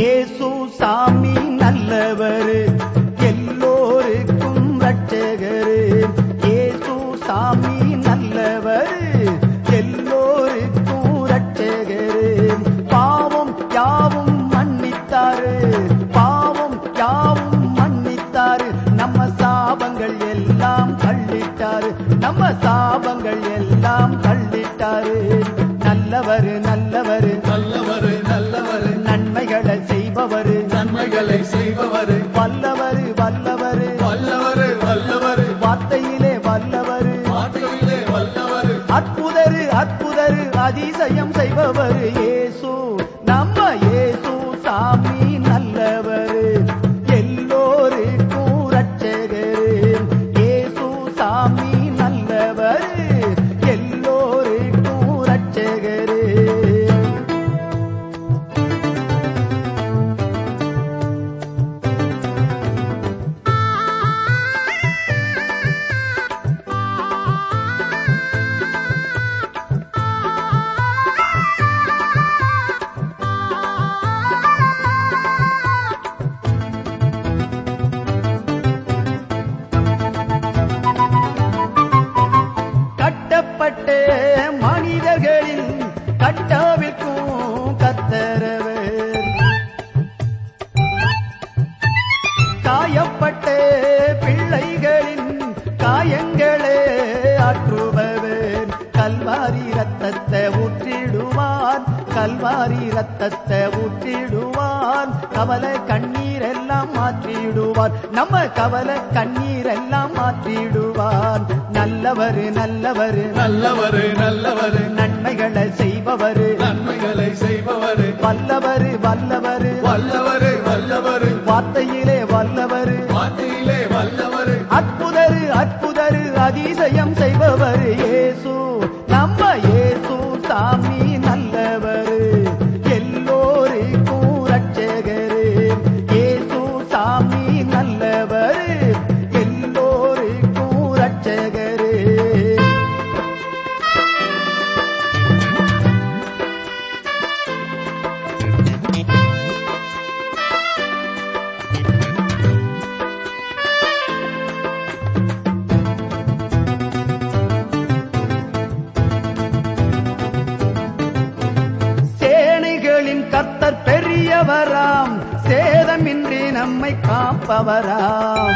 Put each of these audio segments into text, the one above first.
இயேசு சாமி நல்லவர், எல்லோருக்கும் ரட்சகர். இயேசு சாமி நல்லவர், எல்லோருக்கும் ரட்சகர். பாவம் யாவும் மன்னித்தாரு, பாவம் யாவும் மன்னித்தாரு. நம்ம சாபங்கள் எல்லாம் தள்ளிட்டாரு, நம்ம சாபங்கள் எல்லாம் தள்ளிட்டாரு. நல்லவர் நல்லவர் நல்லவர் நல்லவர், நன்மைகளை செய்பவர் நன்மைகளை செய்பவர், வல்லவர் வல்லவர் வல்லவர் வல்லவர், வார்த்தையிலே வல்லவர், வார்த்தையிலே வல்லவர், அற்புதர் அற்புதர் அதிசயம் செய்பவர். இயேசு நம்ம இயேசு சாமி நல்லவர், எல்லோருக்கும் ரட்சகர். இயேசு சாமி நல்லவர், எல்லோருக்கும் ரட்சகர். கட்டப்பட்ட மனிதர்களின் கட்டாவிற்கும் கத்தரவர், காயப்பட்ட பிள்ளைகளின் காயங்களே ஆற்றுபவர். கல்வாரி ரத்தத்தை ஊற்றிடுவான், கல்வாரி ரத்தத்தை ஊற்றிடுவான். கவலை கண்ணீர் எல்லாம் மாற்றிடுவான், நம்ம கவலை கண்ணீர் எல்லாம் மாற்றிடுவான். நல்லவர் நல்லவர் நல்லவர் நல்லவர், நன்மைகளை செய்பவர் நன்மைகளை செய்பவர், வல்லவர் வல்லவர் வல்லவர் வல்லவர், வார்த்தையிலே வல்லவர், வார்த்தையிலே வல்லவர், அற்புதர் அற்புதர் அதிசயம் செய்பவர். இயேசு நம்ம இயேசு சாமி நல்லவர், எல்லோருக்கும் ரட்சகர். இயேசு சாமி நல்லவர், எல்லோருக்கும் ரட்சகர். சேனைகளின் கர்த்தர் பெரியவராம், சேதமின்றி நம்மை காப்பவராம்.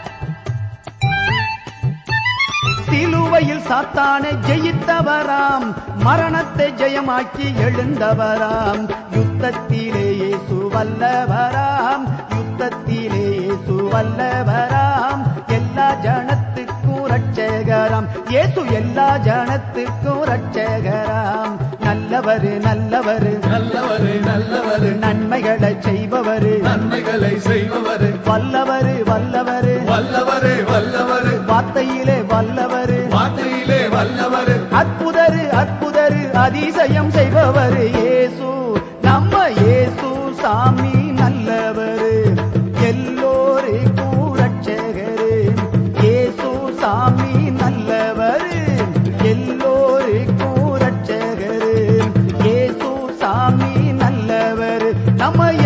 சிலுவையில் சாத்தானை ஜெயித்தவராம், மரணத்தை ஜெயமாக்கி எழுந்தவராம். யுத்தத்திலே இயேசு வல்லவராம், யுத்தத்திலே இயேசு வல்லவராம். எல்லா ஜனத்துக்கும் ரட்சகராம், இயேசு எல்லா ஜனத்துக்கும் ரட்சகராம். நல்லவர் நல்லவர் நல்லவர் நல்லவர், நன்மைகளை செய்பவர் நன்மைகளை செய்பவர், வல்லவர் வல்லவர் வல்லவர் வல்லவர், வார்த்தையிலே வல்லவர், வார்த்தையிலே வல்லவர், அற்புதர் அற்புதர் அதிசயம் செய்பவர். இயேசு நம்ம இயேசு சாமி நல்லவர், எல்லோருக்கும் ரட்சகர். இயேசு சாமி நல்லவர், எல்லோருக்கும் ரட்சகர். இயேசு சாமி நல்லவர், நம்ம